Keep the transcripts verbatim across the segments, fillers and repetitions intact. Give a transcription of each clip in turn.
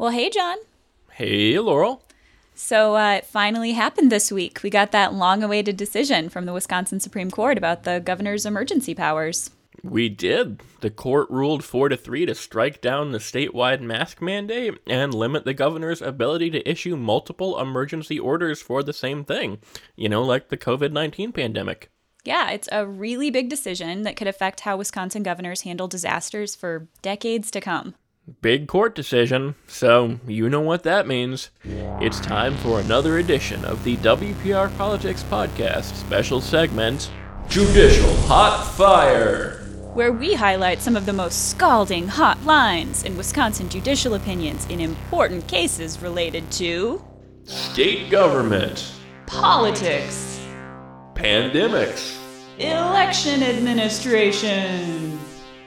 Well, hey, John. Hey, Laurel. So uh, it finally happened this week. We got that long-awaited decision from the Wisconsin Supreme Court about the governor's emergency powers. We did. The court ruled four to three to strike down the statewide mask mandate and limit the governor's ability to issue multiple emergency orders for the same thing. You know, like the covid nineteen pandemic. Yeah, it's a really big decision that could affect how Wisconsin governors handle disasters for decades to come. Big court decision, so you know what that means. It's time for another edition of the W P R Politics Podcast special segment, Judicial Hot Fire, where we highlight some of the most scalding hot lines in Wisconsin judicial opinions in important cases related to state government, politics, pandemics, election administration.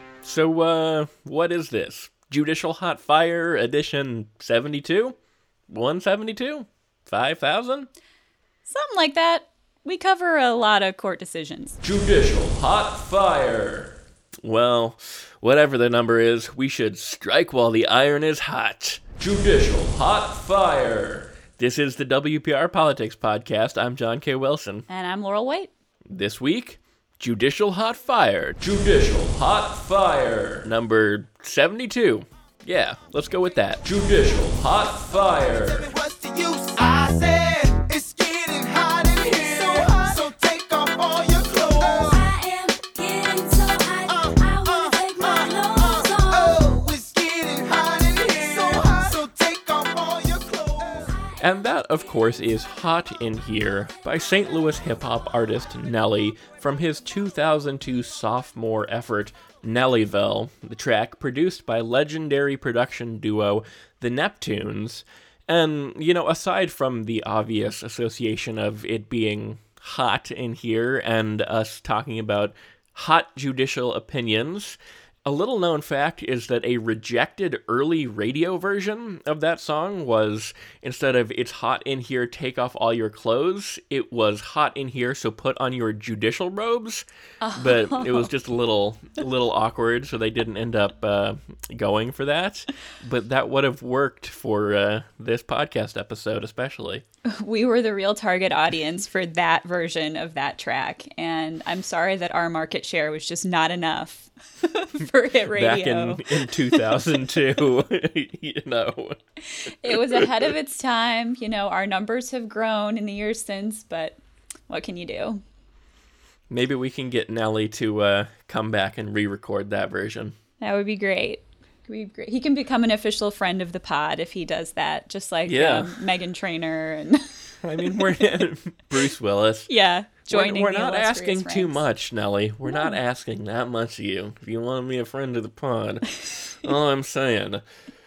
So, uh, what is this? Judicial Hot Fire edition seventy-two? one seventy-two? five thousand? Something like that. We cover a lot of court decisions. Judicial Hot Fire. Well, whatever the number is, we should strike while the iron is hot. Judicial Hot Fire. This is the W P R Politics Podcast. I'm John K. Wilson. And I'm Laurel White. This week, Judicial Hot Fire. Judicial Hot Fire. Number seventy-two. Yeah, let's go with that. Judicial Hot Fire. What's the use? I said it's getting hot in here. So hot. So take off all your clothes. I am getting so hot. Uh, I wanna uh, take my clothes uh, off. Oh, it's getting hot in here. So hot. So take off all your clothes. And that, of course, is Hot in Here by Saint Louis hip-hop artist Nelly from his two thousand two sophomore effort, Nellyville, the track produced by legendary production duo The Neptunes. And, you know, aside from the obvious association of it being hot in here and us talking about hot judicial opinions, a little known fact is that a rejected early radio version of that song was, instead of "It's hot in here, take off all your clothes," it was "Hot in here, so put on your judicial robes." Oh. But it was just a little, a little awkward, so they didn't end up uh, going for that. But that would have worked for uh, this podcast episode, especially. We were the real target audience for that version of that track, and I'm sorry that our market share was just not enough for hit radio. Back in, in two thousand two, you know. It was ahead of its time. You know, our numbers have grown in the years since, but what can you do? Maybe we can get Nelly to uh, come back and re-record that version. That would be great. Be great. He can become an official friend of the pod if he does that, just like yeah. um, Meghan Trainor and. I mean, we're Bruce Willis. Yeah, joining. We're, we're the not asking ranks. too much, Nelly. We're no. not asking that much of you. If you want to be a friend of the pod, all I'm saying.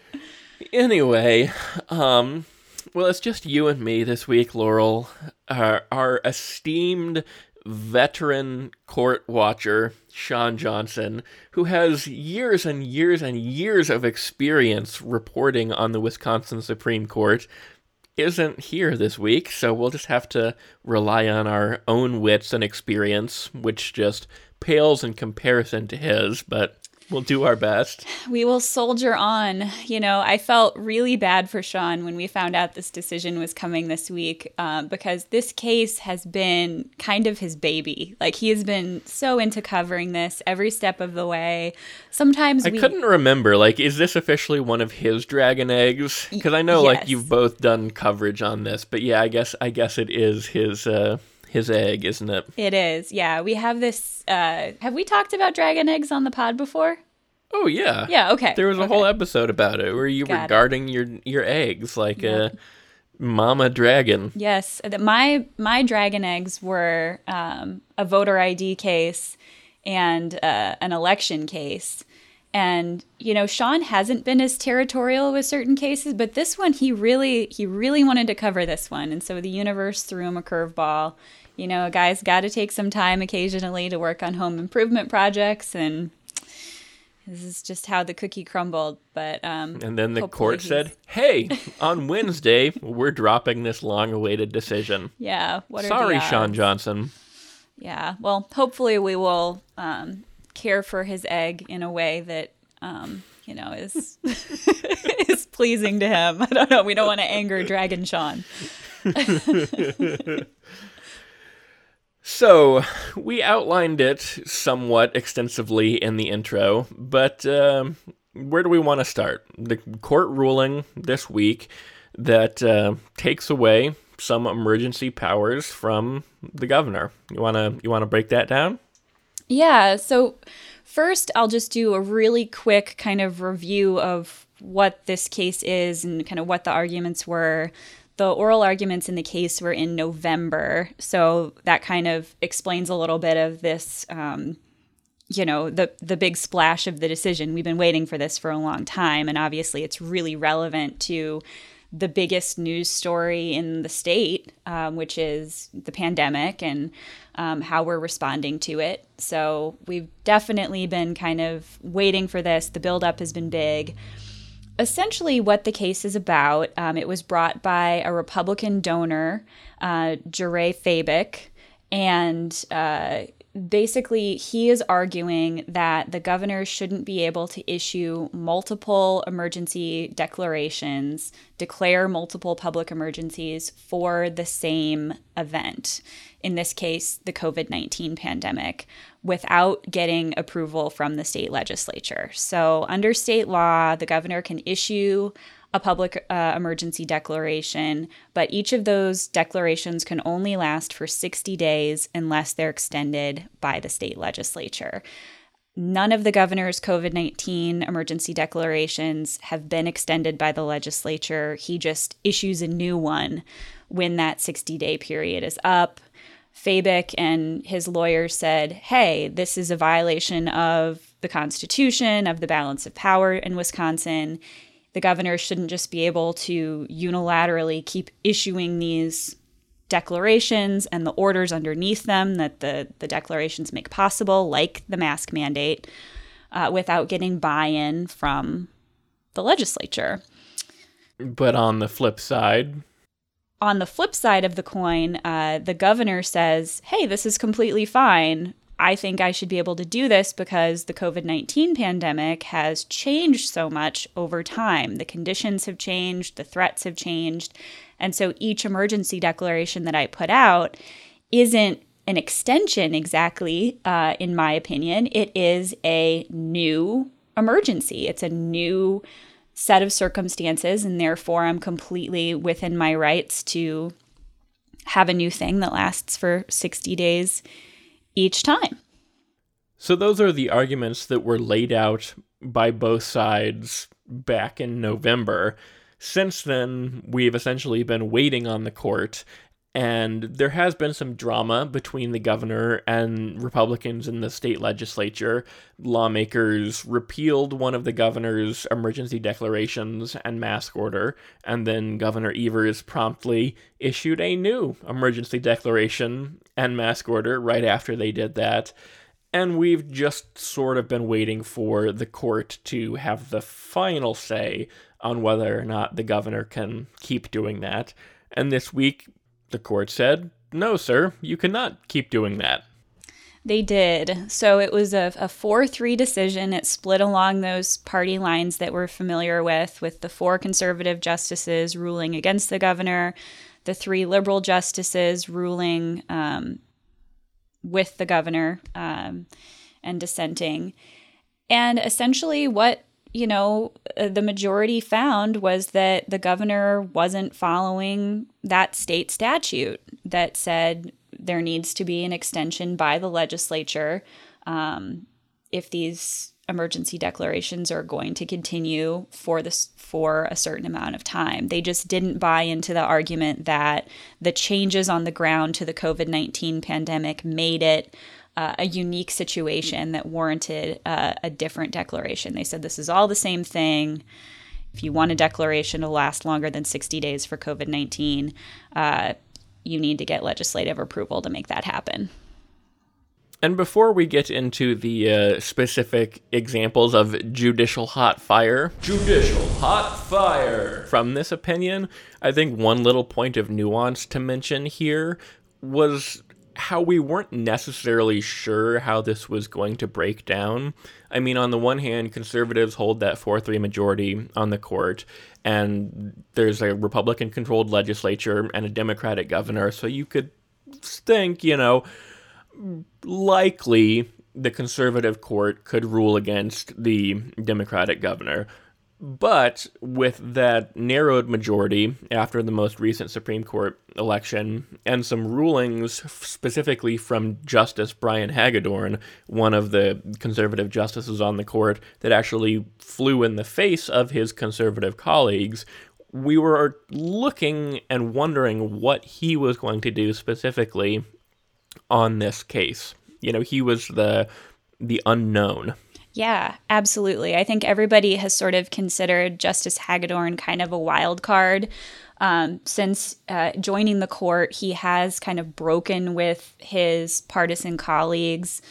Anyway, um, well, it's just you and me this week, Laurel. Our, our esteemed veteran court watcher, Sean Johnson, who has years and years and years of experience reporting on the Wisconsin Supreme Court, isn't here this week, so we'll just have to rely on our own wits and experience, which just pales in comparison to his, but we'll do our best. We will soldier on. You know, I felt really bad for Sean when we found out this decision was coming this week, um, because this case has been kind of his baby. Like, he has been so into covering this every step of the way. Sometimes I we... couldn't remember, like, is this officially one of his dragon eggs? Because I know, yes. like, you've both done coverage on this, but yeah, I guess I guess it is his... Uh... His egg, isn't it? It is, yeah. We have this, uh, have we talked about dragon eggs on the pod before? Oh, yeah. Yeah, okay. There was a okay. whole episode about it where you Got were guarding your, your eggs like yep. a mama dragon. Yes. My, my dragon eggs were um, a voter I D case and uh, an election case. And, you know, Sean hasn't been as territorial with certain cases, but this one, he really, he really wanted to cover this one. And so the universe threw him a curveball. You know, a guy's got to take some time occasionally to work on home improvement projects, and this is just how the cookie crumbled. But um, and then the court said, "Hey, on Wednesday, we're dropping this long-awaited decision." Yeah. What are Sorry, the odds? Sean Johnson. Yeah. Well, hopefully we will um, care for his egg in a way that um, you know is is pleasing to him. I don't know. We don't want to anger Dragon Sean. So, we outlined it somewhat extensively in the intro, but um, where do we want to start? The court ruling this week that uh, takes away some emergency powers from the governor. You want to you want to break that down? Yeah, so first I'll just do a really quick kind of review of what this case is and kind of what the arguments were. The oral arguments in the case were in November, so that kind of explains a little bit of this, um, you know, the the big splash of the decision. We've been waiting for this for a long time, and obviously it's really relevant to the biggest news story in the state, um, which is the pandemic and um, how we're responding to it. So we've definitely been kind of waiting for this. The buildup has been big. Essentially what the case is about, um, it was brought by a Republican donor, uh, Jure Fabik, and uh, basically he is arguing that the governor shouldn't be able to issue multiple emergency declarations, declare multiple public emergencies for the same event, in this case, the covid nineteen pandemic, without getting approval from the state legislature. So under state law, the governor can issue a public uh, emergency declaration, but each of those declarations can only last for sixty days unless they're extended by the state legislature. None of the governor's covid nineteen emergency declarations have been extended by the legislature. He just issues a new one when that sixty-day period is up. Fabik and his lawyers said, hey, this is a violation of the Constitution, of the balance of power in Wisconsin. The governor shouldn't just be able to unilaterally keep issuing these declarations and the orders underneath them that the, the declarations make possible, like the mask mandate, uh, without getting buy-in from the legislature. But on the flip side... On the flip side of the coin, uh, the governor says, hey, this is completely fine. I think I should be able to do this because the covid nineteen pandemic has changed so much over time. The conditions have changed, the threats have changed. And so each emergency declaration that I put out isn't an extension exactly, uh, in my opinion. It is a new emergency. It's a new set of circumstances, and therefore I'm completely within my rights to have a new thing that lasts for sixty days each time. So those are the arguments that were laid out by both sides back in November. Since then, we've essentially been waiting on the court, and there has been some drama between the governor and Republicans in the state legislature. Lawmakers repealed one of the governor's emergency declarations and mask order, and then Governor Evers promptly issued a new emergency declaration and mask order right after they did that. And we've just sort of been waiting for the court to have the final say on whether or not the governor can keep doing that. And this week, the court said, no, sir, you cannot keep doing that. They did. So it was a, a four three decision. It split along those party lines that we're familiar with, with the four conservative justices ruling against the governor, the three liberal justices ruling um, with the governor um, and dissenting. And essentially what you know, the majority found was that the governor wasn't following that state statute that said there needs to be an extension by the legislature um, if these emergency declarations are going to continue for this for a certain amount of time. They just didn't buy into the argument that the changes on the ground to the covid nineteen pandemic made it Uh, a unique situation that warranted uh, a different declaration. They said this is all the same thing. If you want a declaration to last longer than sixty days for covid nineteen, uh, you need to get legislative approval to make that happen. And before we get into the uh, specific examples of judicial hot fire, judicial hot fire from this opinion, I think one little point of nuance to mention here was how we weren't necessarily sure how this was going to break down. I mean, on the one hand, conservatives hold that four three majority on the court, and there's a Republican-controlled legislature and a Democratic governor, so you could think, you know, likely the conservative court could rule against the Democratic governor. But with that narrowed majority after the most recent Supreme Court election and some rulings specifically from Justice Brian Hagedorn, one of the conservative justices on the court, that actually flew in the face of his conservative colleagues, we were looking and wondering what he was going to do specifically on this case. You know, he was the the unknown. Yeah, absolutely. I think everybody has sort of considered Justice Hagedorn kind of a wild card. Um, since uh, joining the court, he has kind of broken with his partisan colleagues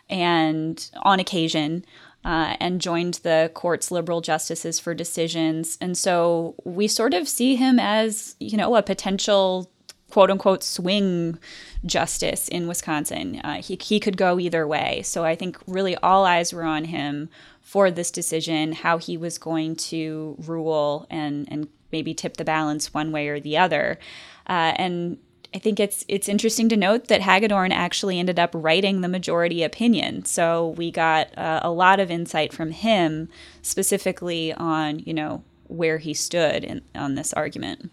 and on occasion uh, and joined the court's liberal justices for decisions. And so we sort of see him as, you know, a potential quote unquote swing justice in Wisconsin. Uh, he, he could go either way. So I think really all eyes were on him for this decision, how he was going to rule and, and maybe tip the balance one way or the other. Uh, and I think it's it's interesting to note that Hagedorn actually ended up writing the majority opinion. So we got uh, a lot of insight from him specifically on, you know, where he stood in, on this argument.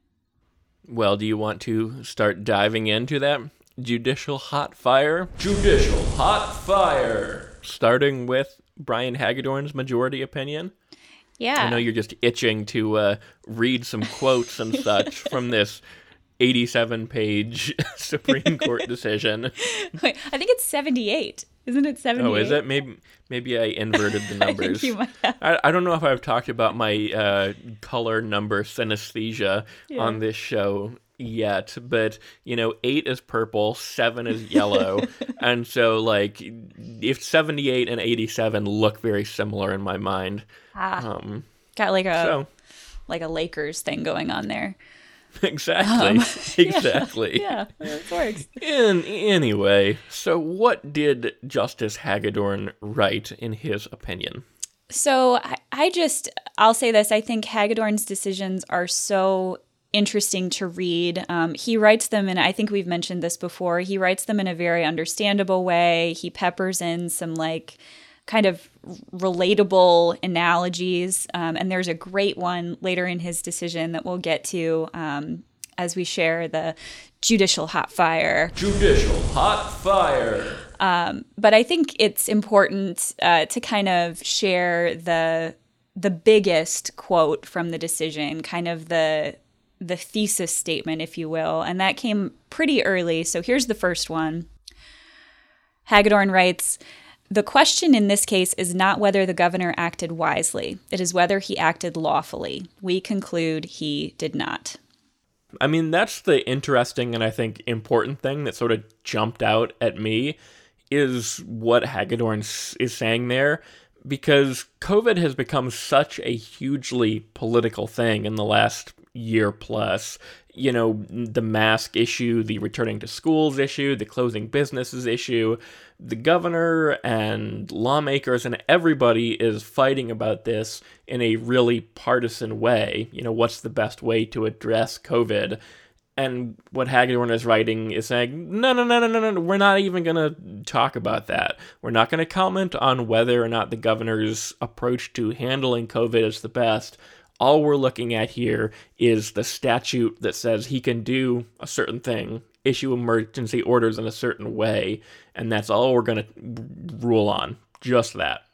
Well, do you want to start diving into that judicial hot fire? Judicial hot fire! Starting with Brian Hagedorn's majority opinion? Yeah. I know you're just itching to uh, read some quotes and such from this eighty-seven page Supreme Court decision. Wait, I think it's seventy-eight. Isn't it seventy-eight? Oh, is it? Maybe maybe I inverted the numbers. I think you might have. I, I don't know if I've talked about my uh, color number synesthesia Yeah. on this show yet, but, you know, eight is purple, seven is yellow, and so, like, if seventy-eight and eighty-seven look very similar in my mind. Ah, Um, got like a so, like a Lakers thing going on there. exactly, Um, exactly. Yeah, it works. In, anyway, so what did Justice Hagedorn write in his opinion? So I, I just, I'll say this. I think Hagedorn's decisions are so interesting to read. Um, he writes them, and I think we've mentioned this before, he writes them in a very understandable way. He peppers in some like kind of relatable analogies. Um, and there's a great one later in his decision that we'll get to um, as we share the judicial hot fire. Judicial hot fire. Um, but I think it's important uh, to kind of share the the biggest quote from the decision, kind of the the thesis statement, if you will. And that came pretty early. So here's the first one. Hagedorn writes, "The question in this case is not whether the governor acted wisely. It is whether he acted lawfully. We conclude he did not." I mean, that's the interesting and I think important thing that sort of jumped out at me is what Hagedorn is saying there, because COVID has become such a hugely political thing in the last year plus. You know, the mask issue, the returning to schools issue, the closing businesses issue, the governor and lawmakers and everybody is fighting about this in a really partisan way. You know, what's the best way to address COVID? And what Hagedorn is writing is saying, no, no, no, no, no, no, we're not even going to talk about that. We're not going to comment on whether or not the governor's approach to handling COVID is the best. All we're looking at here is the statute that says he can do a certain thing, issue emergency orders in a certain way, and that's all we're going to rule on. Just that.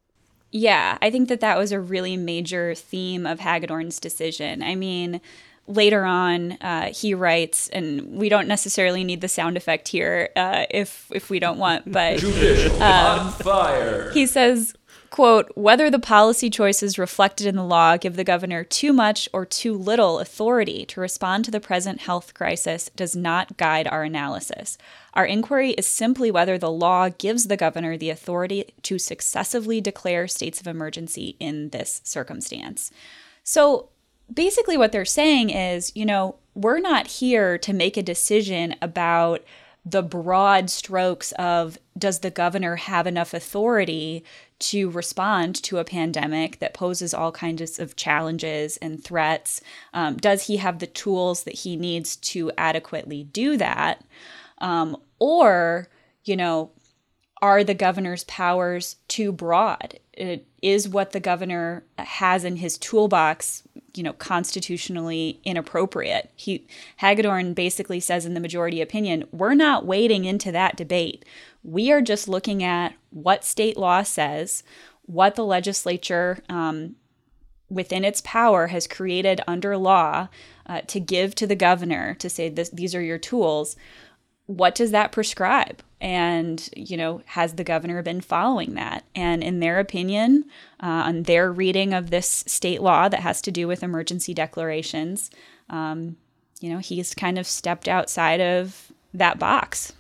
Yeah, I think that that was a really major theme of Hagedorn's decision. I mean, later on, uh, he writes, and we don't necessarily need the sound effect here uh, if if we don't want, but Judicial um, hot fire. He says, quote, "Whether the policy choices reflected in the law give the governor too much or too little authority to respond to the present health crisis does not guide our analysis. Our inquiry is simply whether the law gives the governor the authority to successively declare states of emergency in this circumstance." So basically what they're saying is, you know, we're not here to make a decision about the broad strokes of, does the governor have enough authority to respond to a pandemic that poses all kinds of challenges and threats? Um, does he have the tools that he needs to adequately do that? Um, or, you know, are the governor's powers too broad? It is what the governor has in his toolbox, you know, constitutionally inappropriate? He Hagedorn basically says in the majority opinion, we're not wading into that debate. We are just looking at what state law says, what the legislature um, within its power has created under law uh, to give to the governor to say this, these are your tools. What does that prescribe? And, you know, has the governor been following that? And in their opinion, uh, on their reading of this state law that has to do with emergency declarations, um, you know, he's kind of stepped outside of that box.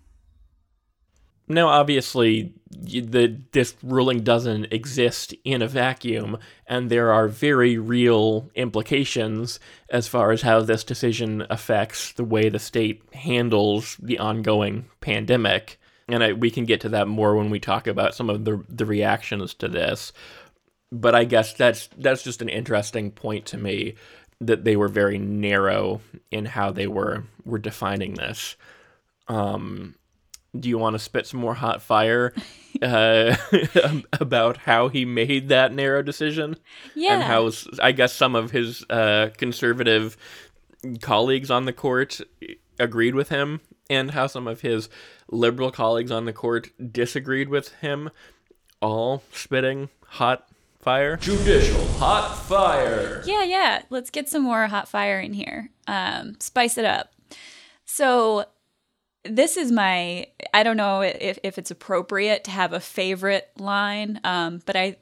Now, obviously, the this ruling doesn't exist in a vacuum, and there are very real implications as far as how this decision affects the way the state handles the ongoing pandemic. And I, we can get to that more when we talk about some of the the reactions to this. But I guess that's that's just an interesting point to me, that they were very narrow in how they were were defining this. Um... Do you want to spit some more hot fire uh, about how he made that narrow decision? Yeah. And how, I guess, some of his uh, conservative colleagues on the court agreed with him, and how some of his liberal colleagues on the court disagreed with him, all spitting hot fire? Judicial hot fire. Yeah, yeah. Let's get some more hot fire in here. Um, spice it up. So... This is my, I don't know if, if it's appropriate to have a favorite line, um, but I,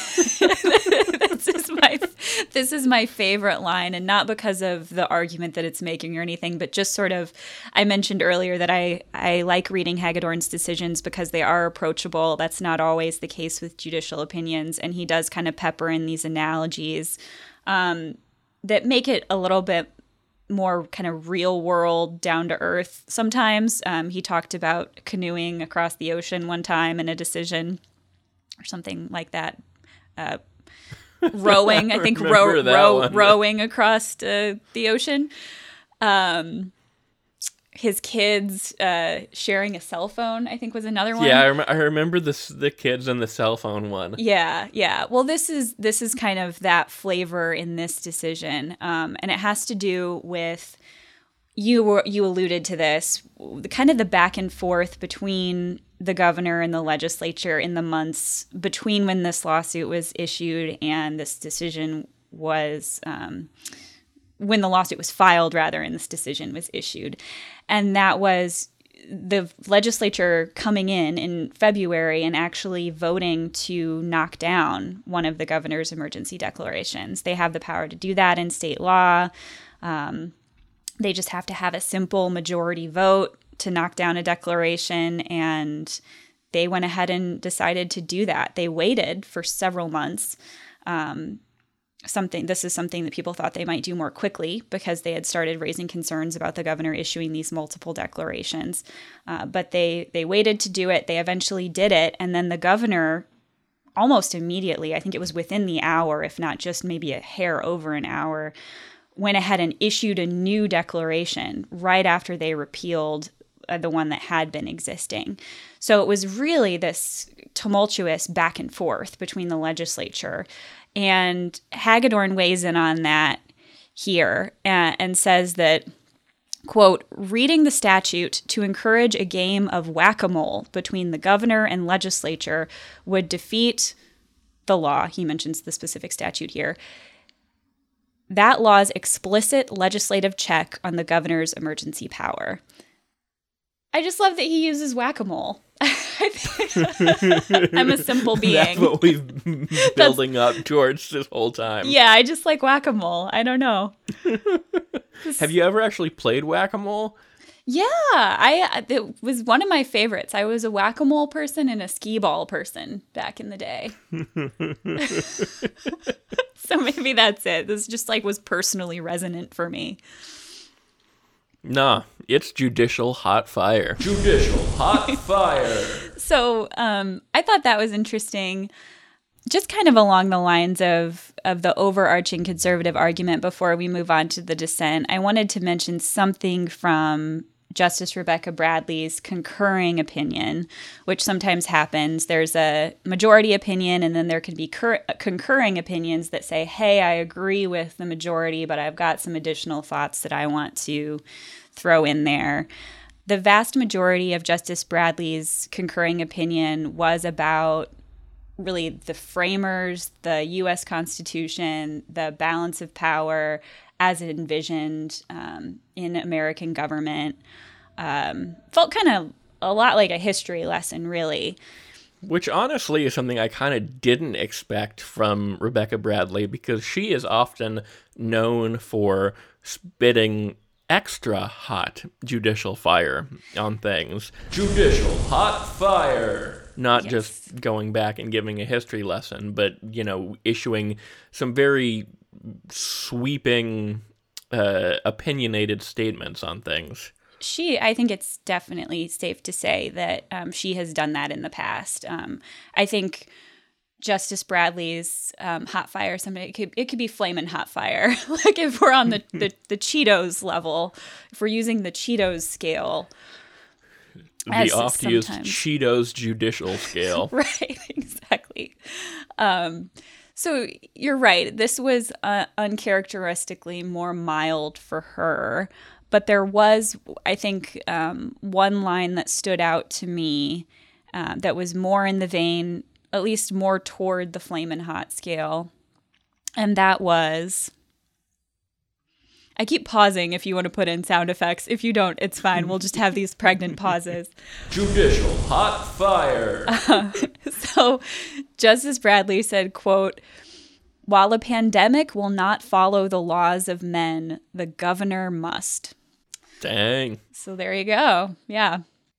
this is my, this is my favorite line, and not because of the argument that it's making or anything, but just sort of, I mentioned earlier that I, I like reading Hagedorn's decisions because they are approachable. That's not always the case with judicial opinions, and he does kind of pepper in these analogies um, that make it a little bit more kind of real world, down to earth sometimes. Um, he talked about canoeing across the ocean one time in a decision or something like that. Uh, rowing, I, I think row, row, one, rowing across uh, the ocean. Um, his kids uh, sharing a cell phone, I think, was another one. Yeah, I, rem- I remember this, the kids and the cell phone one. Yeah, yeah. Well, this is this is kind of that flavor in this decision, um, and it has to do with, you were you alluded to this, the kind of the back and forth between the governor and the legislature in the months between when this lawsuit was issued and this decision was. Um, when the lawsuit was filed, rather, and this decision was issued. And that was the legislature coming in in February and actually voting to knock down one of the governor's emergency declarations. They have the power to do that in state law. Um, they just have to have a simple majority vote to knock down a declaration, and they went ahead and decided to do that. They waited for several months. Um, Something. This is something that people thought they might do more quickly because they had started raising concerns about the governor issuing these multiple declarations. Uh, but they they waited to do it. They eventually did it. And then the governor, almost immediately, I think it was within the hour, if not just maybe a hair over an hour, went ahead and issued a new declaration right after they repealed uh, the one that had been existing. So it was really this tumultuous back and forth between the legislature. And Hagedorn weighs in on that here and, and says that, quote, reading the statute to encourage a game of whack-a-mole between the governor and legislature would defeat the law. He mentions the specific statute here. That law's explicit legislative check on the governor's emergency power. I just love that he uses whack-a-mole. I'm a simple being. That's what we've been building up towards this whole time. Yeah, I just like whack-a-mole. I don't know. Have you ever actually played whack-a-mole? Yeah, I it was one of my favorites. I was a whack-a-mole person and a skee-ball person back in the day. So maybe that's it. This just like was personally resonant for me. Nah, it's judicial hot fire. Judicial hot fire. So um, I thought that was interesting, just kind of along the lines of, of the overarching conservative argument before we move on to the dissent. I wanted to mention something from Justice Rebecca Bradley's concurring opinion, which sometimes happens. There's a majority opinion, and then there can be cur- concurring opinions that say, hey, I agree with the majority, but I've got some additional thoughts that I want to throw in there. The vast majority of Justice Bradley's concurring opinion was about really the framers, the U S Constitution, the balance of power as it envisioned um, in American government. Um, felt kind of a lot like a history lesson, really. Which honestly is something I kind of didn't expect from Rebecca Bradley, because she is often known for spitting extra hot judicial fire on things. Judicial hot fire. Not yes. just going back and giving a history lesson, but, you know, issuing some very sweeping, uh, opinionated statements on things. She, I think it's definitely safe to say that um, she has done that in the past. Um, I think Justice Bradley's um, hot fire, somebody it could, it could be flaming hot fire. Like if we're on the, the, the Cheetos level, if we're using the Cheetos scale. The oft-used Cheetos judicial scale. Right, exactly. Um, so you're right. This was uh, uncharacteristically more mild for her. But there was, I think, um, one line that stood out to me uh, that was more in the vein, at least more toward the flamin' hot scale. And that was... I keep pausing if you want to put in sound effects. If you don't, it's fine. We'll just have these pregnant pauses. Judicial hot fire. Uh, so Justice Bradley said, quote, "While a pandemic will not follow the laws of men, the governor must." Dang. So there you go. Yeah.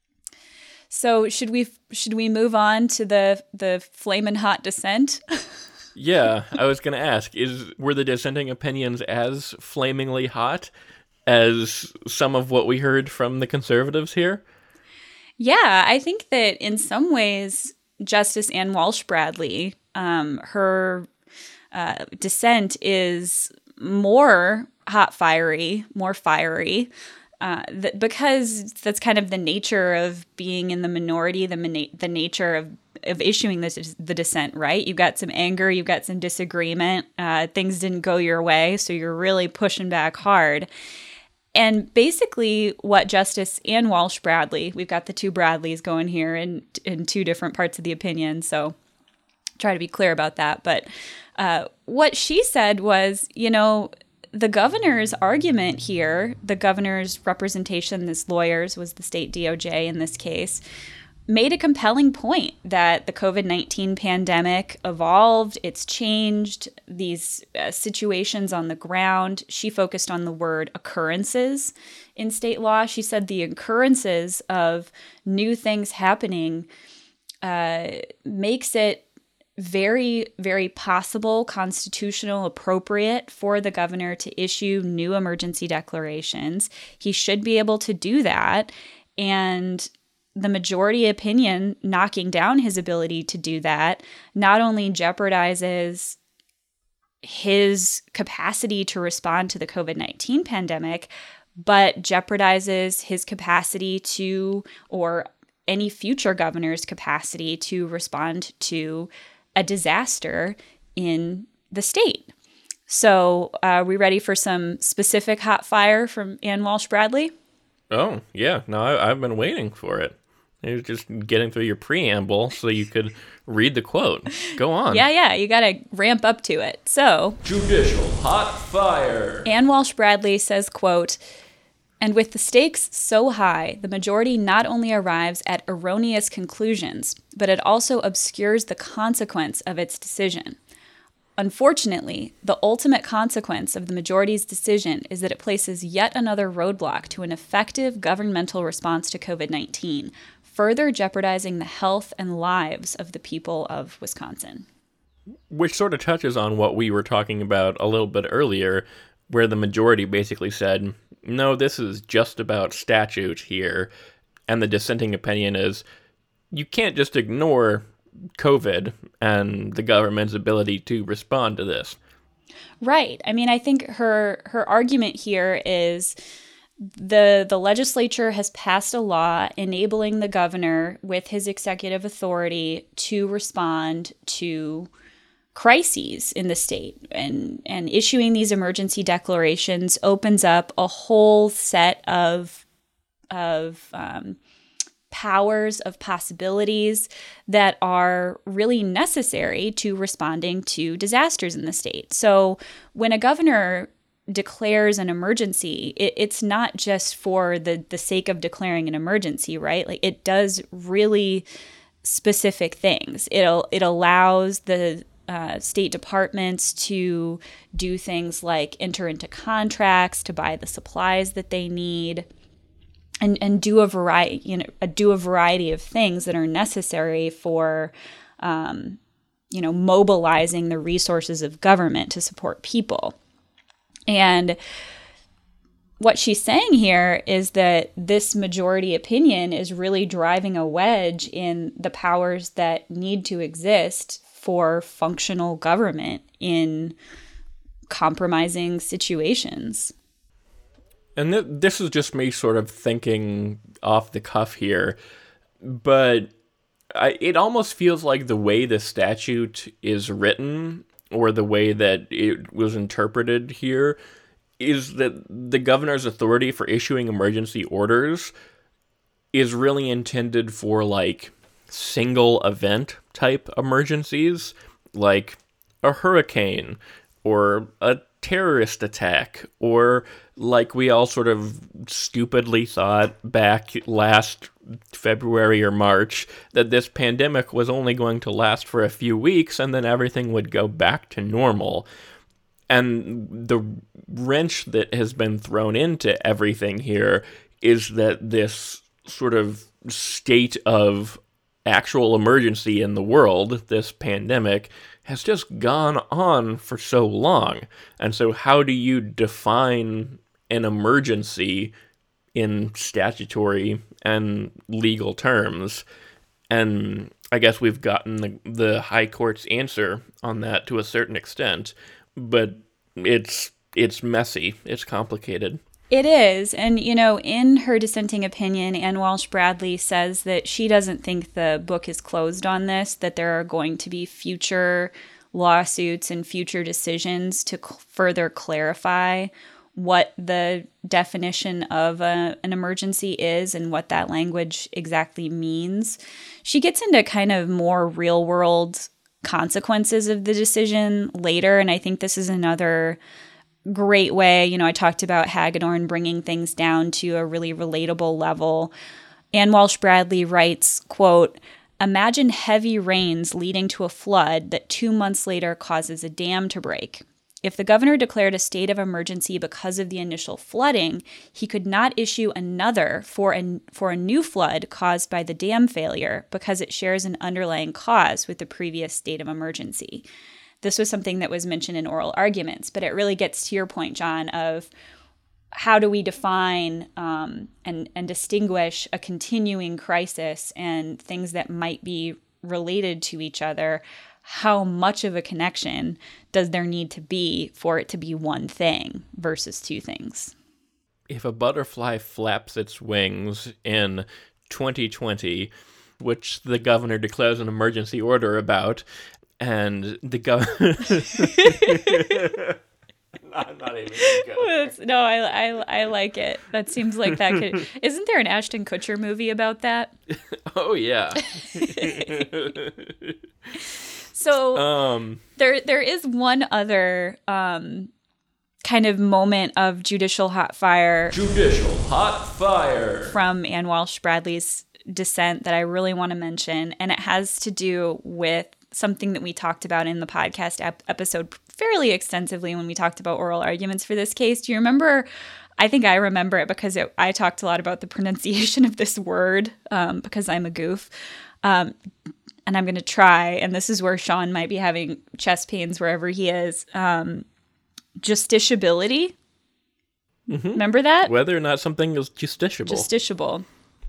So should we should we move on to the the flamin' hot dissent? Yeah, I was going to ask, is were the dissenting opinions as flamingly hot as some of what we heard from the conservatives here? Yeah, I think that in some ways, Justice Ann Walsh Bradley, um, her uh, dissent is more hot fiery, more fiery, uh, th- because that's kind of the nature of being in the minority, the mana- the nature of of issuing the, the dissent, right? You've got some anger, you've got some disagreement, uh, things didn't go your way, so you're really pushing back hard. And basically what Justice Ann Walsh Bradley, we've got the two Bradleys going here in, in two different parts of the opinion, so try to be clear about that. But uh, what she said was, you know, the governor's argument here, the governor's representation, this lawyers was the state D O J in this case, made a compelling point that the covid nineteen pandemic evolved, it's changed, these uh, situations on the ground. She focused on the word occurrences in state law. She said the occurrences of new things happening uh, makes it very, very possible, constitutional, appropriate for the governor to issue new emergency declarations. He should be able to do that. And the majority opinion knocking down his ability to do that not only jeopardizes his capacity to respond to the covid nineteen pandemic, but jeopardizes his capacity to, or any future governor's capacity to respond to a disaster in the state. So uh, are we ready for some specific hot fire from Ann Walsh Bradley? Oh, yeah. No, I, I've been waiting for it. It was just getting through your preamble so you could read the quote. Go on. Yeah, yeah, you got to ramp up to it. So, judicial hot fire. Ann Walsh Bradley says, quote, "And with the stakes so high, the majority not only arrives at erroneous conclusions, but it also obscures the consequence of its decision. Unfortunately, the ultimate consequence of the majority's decision is that it places yet another roadblock to an effective governmental response to covid nineteen, further jeopardizing the health and lives of the people of Wisconsin." Which sort of touches on what we were talking about a little bit earlier where the majority basically said, no, this is just about statute here. And the dissenting opinion is, you can't just ignore COVID and the government's ability to respond to this. Right. I mean, I think her her argument here is the the legislature has passed a law enabling the governor with his executive authority to respond to crises in the state, and and issuing these emergency declarations opens up a whole set of of um, powers, of possibilities that are really necessary to responding to disasters in the state. So when a governor declares an emergency, it, it's not just for the the sake of declaring an emergency, right? Like, it does really specific things. It'll it allows the Uh, state departments to do things like enter into contracts to buy the supplies that they need, and and do a variety, you know, a, do a variety of things that are necessary for, um, you know, mobilizing the resources of government to support people. And what she's saying here is that this majority opinion is really driving a wedge in the powers that need to exist for functional government in compromising situations. And th- this is just me sort of thinking off the cuff here, but I, it almost feels like the way the statute is written, or the way that it was interpreted here, is that the governor's authority for issuing emergency orders is really intended for, like, single event type emergencies, like a hurricane or a terrorist attack, or like we all sort of stupidly thought back last February or March that this pandemic was only going to last for a few weeks and then everything would go back to normal. And the wrench that has been thrown into everything here is that this sort of state of actual emergency in the world, this pandemic, has just gone on for so long. And so how do you define an emergency in statutory and legal terms? And I guess we've gotten the, the High Court's answer on that to a certain extent, but it's it's messy, it's complicated. It is. And, you know, in her dissenting opinion, Anne Walsh Bradley says that she doesn't think the book is closed on this, that there are going to be future lawsuits and future decisions to cl- further clarify what the definition of a, an emergency is and what that language exactly means. She gets into kind of more real-world consequences of the decision later, and I think this is another great way. You know, I talked about Hagedorn bringing things down to a really relatable level. Anne Walsh Bradley writes, quote, "Imagine heavy rains leading to a flood that two months later causes a dam to break. If the governor declared a state of emergency because of the initial flooding, he could not issue another for a, for a new flood caused by the dam failure because it shares an underlying cause with the previous state of emergency." This was something that was mentioned in oral arguments, but it really gets to your point, John, of how do we define um, and, and distinguish a continuing crisis and things that might be related to each other? How much of a connection does there need to be for it to be one thing versus two things? If a butterfly flaps its wings in twenty twenty, which the governor declares an emergency order about, and the governor... I'm not even gonna go. No, I, I, I like it. That seems like that could... Isn't there an Ashton Kutcher movie about that? Oh, yeah. So um, there there is one other um, kind of moment of judicial hot fire. Judicial hot fire. From Anne Walsh Bradley's dissent that I really want to mention, and it has to do with something that we talked about in the podcast ep- episode fairly extensively when we talked about oral arguments for this case. Do you remember? I think I remember it because it, I talked a lot about the pronunciation of this word um, because I'm a goof. Um, and I'm going to try, and this is where Sean might be having chest pains wherever he is. Um, justiciability. Mm-hmm. Remember that? Whether or not something is justiciable. Justiciable.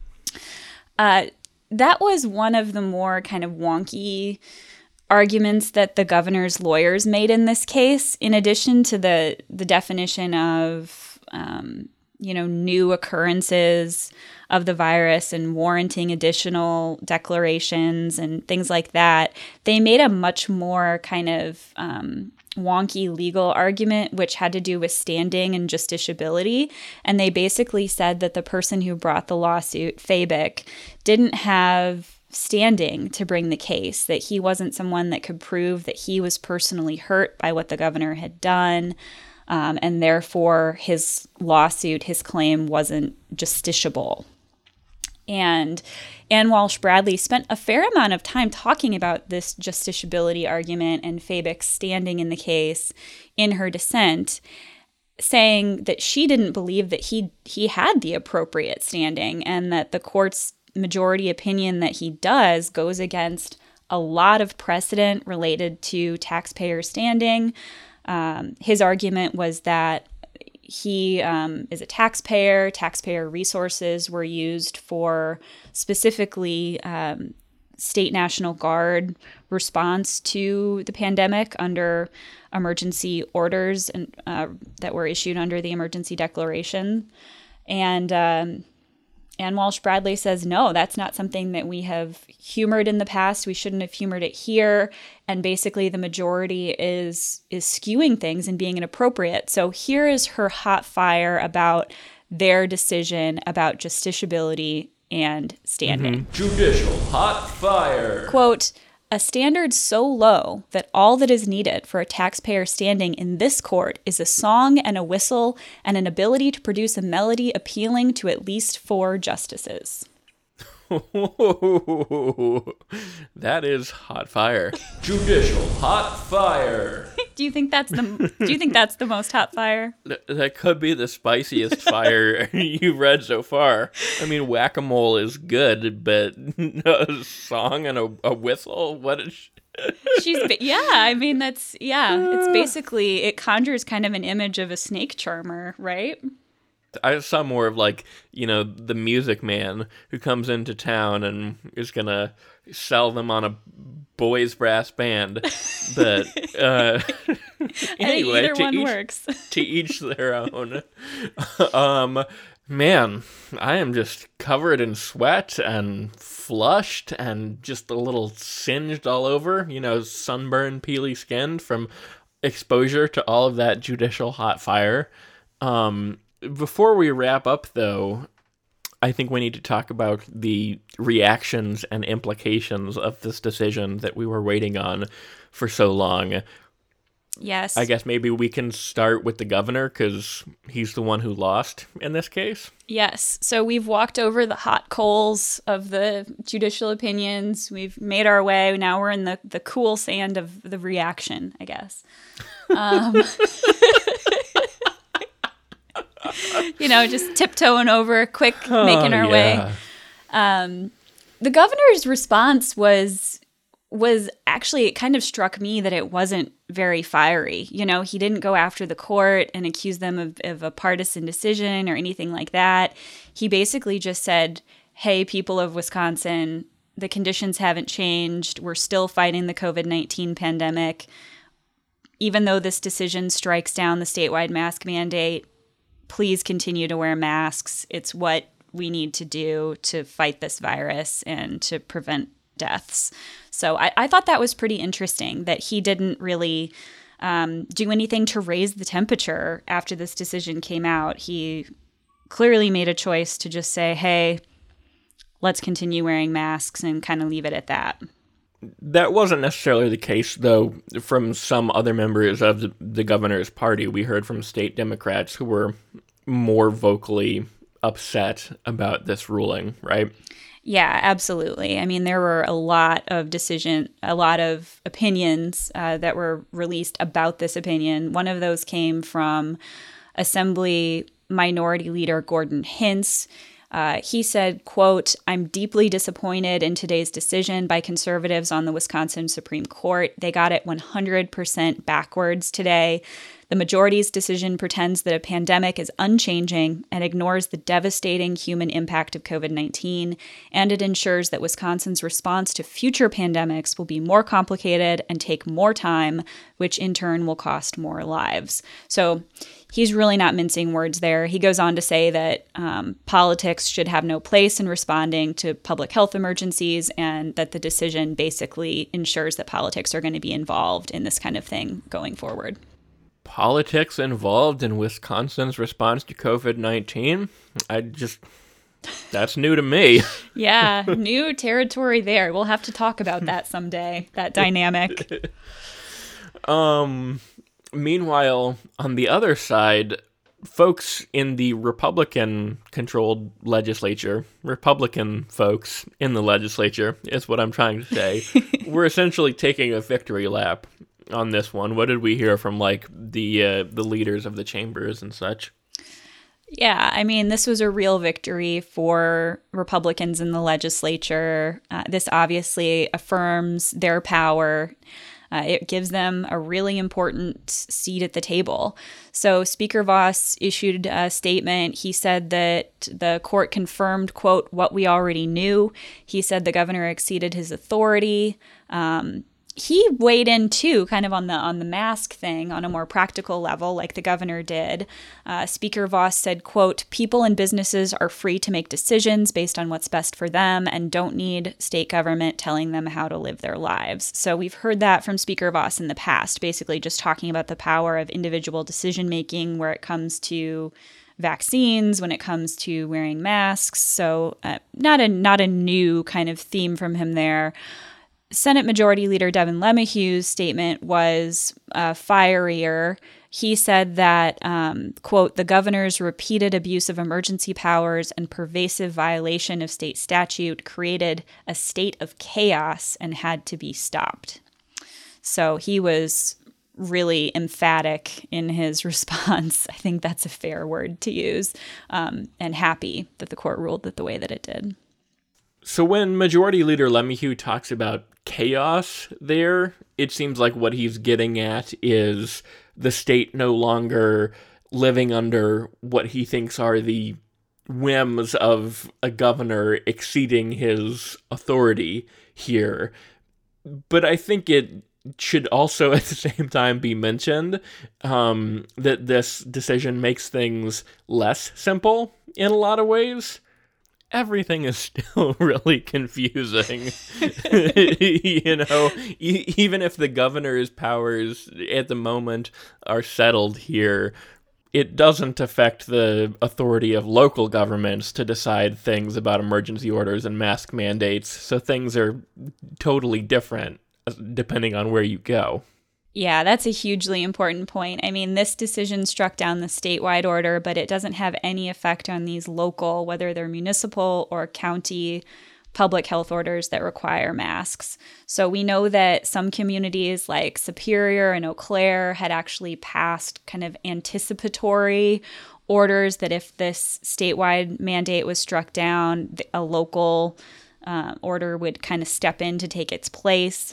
Uh, that was one of the more kind of wonky arguments that the governor's lawyers made in this case, in addition to the the definition of, um, you know, new occurrences of the virus and warranting additional declarations and things like that. They made a much more kind of um, wonky legal argument, which had to do with standing and justiciability. And they basically said that the person who brought the lawsuit, Fabic, didn't have standing to bring the case, that he wasn't someone that could prove that he was personally hurt by what the governor had done. Um, and therefore, his lawsuit, his claim wasn't justiciable. And Anne Walsh Bradley spent a fair amount of time talking about this justiciability argument and Fabic's standing in the case in her dissent, saying that she didn't believe that he he had the appropriate standing and that the court's majority opinion that he does goes against a lot of precedent related to taxpayer standing. Um, his argument was that he um, is a taxpayer. Taxpayer resources were used for specifically um, state National Guard response to the pandemic under emergency orders and uh, that were issued under the emergency declaration. And um, Anne Walsh Bradley says, no, that's not something that we have humored in the past. We shouldn't have humored it here. And basically the majority is is skewing things and being inappropriate. So here is her hot fire about their decision about justiciability and standing. Mm-hmm. Judicial hot fire. Quote, a standard so low that all that is needed for a taxpayer standing in this court is a song and a whistle and an ability to produce a melody appealing to at least four justices. That is hot fire. Judicial hot fire. Do you think that's the Do you think that's the most hot fire? Th- that could be the spiciest fire you've read so far. I mean, whack-a-mole is good, but a song and a, a whistle. What is? She- She's yeah. I mean, that's yeah. It's basically it conjures kind of an image of a snake charmer, right? I saw more of like, you know, the Music Man who comes into town and is gonna sell them on a boys brass band. But uh, anyway, either to one each, works. to each their own. um, man, I am just covered in sweat and flushed and just a little singed all over. You know, sunburned, peely skinned from exposure to all of that judicial hot fire. Um. Before we wrap up, though, I think we need to talk about the reactions and implications of this decision that we were waiting on for so long. Yes. I guess maybe we can start with the governor, because he's the one who lost in this case. Yes. So we've walked over the hot coals of the judicial opinions. We've made our way. Now we're in the, the cool sand of the reaction, I guess. Um You know, just tiptoeing over, quick, oh, making our yeah. way. Um, the governor's response was was actually, it kind of struck me that it wasn't very fiery. You know, he didn't go after the court and accuse them of, of a partisan decision or anything like that. He basically just said, hey, people of Wisconsin, the conditions haven't changed. We're still fighting the covid nineteen pandemic. Even though this decision strikes down the statewide mask mandate, please continue to wear masks. It's what we need to do to fight this virus and to prevent deaths. So I, I thought that was pretty interesting that he didn't really um, do anything to raise the temperature after this decision came out. He clearly made a choice to just say, hey, let's continue wearing masks and kind of leave it at that. That wasn't necessarily the case, though, from some other members of the, the governor's party. We heard from state Democrats who were more vocally upset about this ruling, right? Yeah, absolutely. I mean, there were a lot of decision, a lot of opinions uh, that were released about this opinion. One of those came from Assembly Minority Leader Gordon Hintz. Uh, he said, quote, I'm deeply disappointed in today's decision by conservatives on the Wisconsin Supreme Court. They got it one hundred percent backwards today. The majority's decision pretends that a pandemic is unchanging and ignores the devastating human impact of covid nineteen, and it ensures that Wisconsin's response to future pandemics will be more complicated and take more time, which in turn will cost more lives. So he's really not mincing words there. He goes on to say that um, politics should have no place in responding to public health emergencies, and that the decision basically ensures that politics are going to be involved in this kind of thing going forward. Politics involved in Wisconsin's response to covid nineteen? I just, that's new to me. Yeah, new territory there. We'll have to talk about that someday, that dynamic. Um, meanwhile, on the other side, folks in the Republican-controlled legislature, Republican folks in the legislature is what I'm trying to say, we're essentially taking a victory lap on this one. What did we hear from, like, the uh, the leaders of the chambers and such? Yeah, I mean, this was a real victory for Republicans in the legislature. Uh, this obviously affirms their power. Uh, it gives them a really important seat at the table. So Speaker Voss issued a statement. He said that the court confirmed, quote, what we already knew. He said the governor exceeded his authority. Um, he weighed in too, kind of on the on the mask thing on a more practical level, like the governor did. Uh, Speaker Voss said, quote, people and businesses are free to make decisions based on what's best for them and don't need state government telling them how to live their lives. So we've heard that from Speaker Voss in the past, basically just talking about the power of individual decision making where it comes to vaccines, when it comes to wearing masks. So uh, not a not a new kind of theme from him there. Senate Majority Leader Devin LeMahieu's statement was uh, fierier. He said that, um, quote, the governor's repeated abuse of emergency powers and pervasive violation of state statute created a state of chaos and had to be stopped. So he was really emphatic in his response. I think that's a fair word to use, um, and happy that the court ruled it the way that it did. So when Majority Leader LeMahieu talks about chaos there, it seems like what he's getting at is the state no longer living under what he thinks are the whims of a governor exceeding his authority here. But I think it should also at the same time be mentioned um, that this decision makes things less simple in a lot of ways. Everything is still really confusing. You know, e- even if the governor's powers at the moment are settled here, it doesn't affect the authority of local governments to decide things about emergency orders and mask mandates. So things are totally different depending on where you go. Yeah, that's a hugely important point. I mean, this decision struck down the statewide order, but it doesn't have any effect on these local, whether they're municipal or county public health orders that require masks. So we know that some communities like Superior and Eau Claire had actually passed kind of anticipatory orders that if this statewide mandate was struck down, a local uh, order would kind of step in to take its place.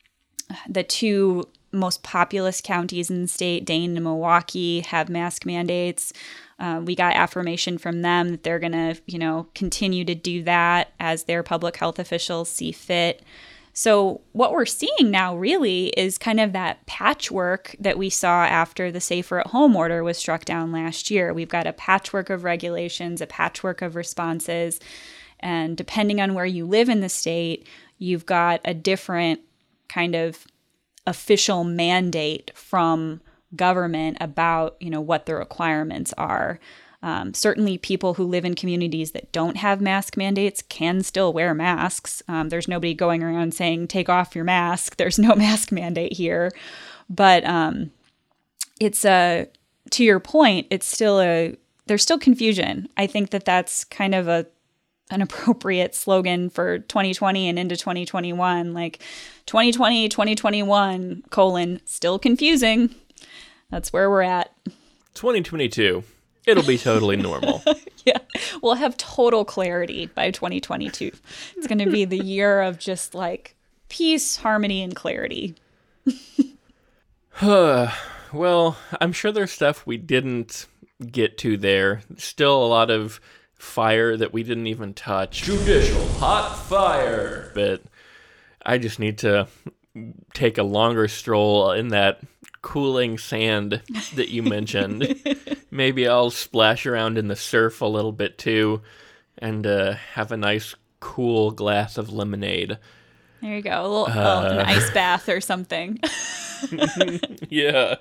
The two most populous counties in the state, Dane and Milwaukee, have mask mandates. Uh, we got affirmation from them that they're going to, you know, continue to do that as their public health officials see fit. So what we're seeing now really is kind of that patchwork that we saw after the Safer at Home order was struck down last year. We've got a patchwork of regulations, a patchwork of responses, and depending on where you live in the state, you've got a different kind of official mandate from government about, you know, what the requirements are. Um, certainly people who live in communities that don't have mask mandates can still wear masks. Um, there's nobody going around saying, take off your mask. There's no mask mandate here. But um, it's a, to your point, it's still a, there's still confusion. I think that that's kind of a an appropriate slogan for twenty twenty and into twenty twenty-one, like twenty twenty, twenty twenty-one, colon, still confusing. That's where we're at. twenty twenty-two, it'll be totally normal. Yeah, we'll have total clarity by twenty twenty-two. It's going to be the year of just like peace, harmony, and clarity. well, I'm sure there's stuff we didn't get to there. Still a lot of fire that we didn't even touch. Judicial hot fire. But I just need to take a longer stroll in that cooling sand that you mentioned. Maybe I'll splash around in the surf a little bit too, and uh, have a nice cool glass of lemonade. There you go, a little Uh, uh, an ice bath or something. Yeah.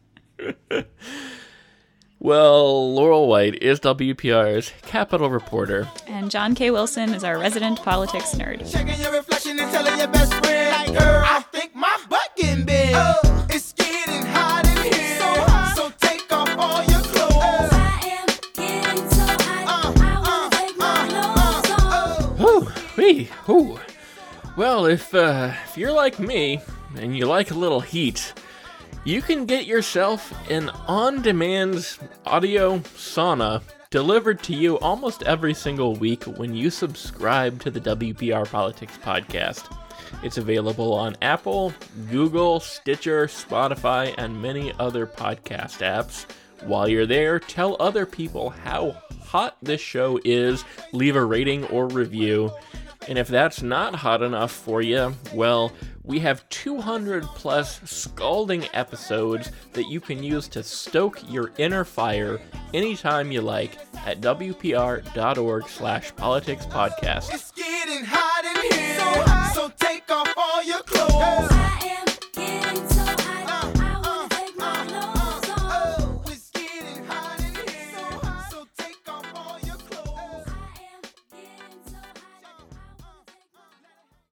Well, Laurel White is W P R's Capitol reporter. And John K. Wilson is our resident politics nerd. Checking your reflection and telling your best friend, like, girl, I think my butt getting big. Oh, it's getting hot in here, so hot. So take off all your clothes. I am getting so hot. Uh, I wanna take my clothes off. Whew, wee, whew. Well, if uh, if you're like me and you like a little heat, you can get yourself an on-demand audio sauna delivered to you almost every single week when you subscribe to the W P R Politics Podcast. It's available on Apple, Google, Stitcher, Spotify, and many other podcast apps. While you're there, tell other people how hot this show is, leave a rating or review. And if that's not hot enough for you, well, we have two hundred plus scalding episodes that you can use to stoke your inner fire anytime you like at wpr.org slash politics podcast. It's getting hot in here, so hot. So take off all your clothes.